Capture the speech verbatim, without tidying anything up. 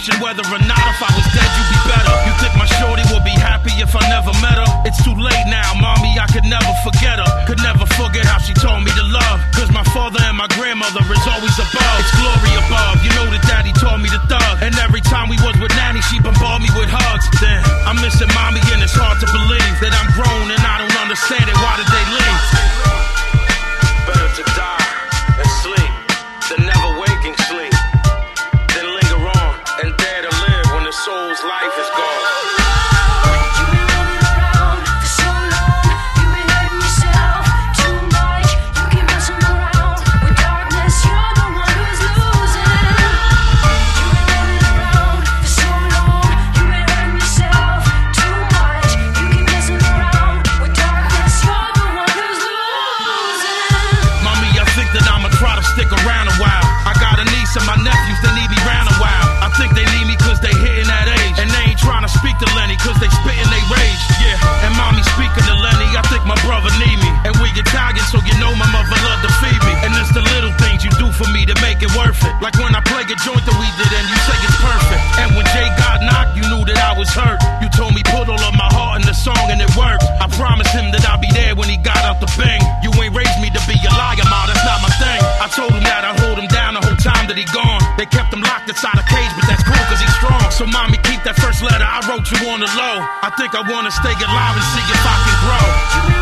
question whether or not if I was dead you'd be better. You think my shorty would be happy if I never met her? It's too late now, mommy, I could never forget her. Could never forget how she taught me to love. Cause my father and my grandmother is always above. It's glory above, you know that daddy taught me to thug. And every time we was with nanny, she bombarded me with hugs. Damn, I'm missing mommy and it's hard to believe that I'm grown and I don't understand it. Why did they leave? Better to die and sleep than never waking sleep. Then linger on and dare to live when the soul's life is gone. Stick around a while. I got a niece and my nephews, they need me round a while. I think they need me cause they hitting that age. And they ain't trying to speak to Lenny cause they spitting they rage. Yeah, and mommy speaking to Lenny, I think my brother need me. And we Italian so you know my mother love to feed me. And it's the little things you do for me to make it worth it. Like when I play a joint that we did and you say it's perfect. And when Jay got knocked, you knew that I was hurt. You told me put all of my heart in the song and it worked. I promised him that I'll be there when he got out the bang. You ain't raised me to be a liar, ma, that's not my thing. I told him that I hold him down the whole time that he gone. They kept him locked inside a cage, but that's cool cause he's strong. So mommy, keep that first letter I wrote you on the low. I think I wanna stay alive and see if I can grow.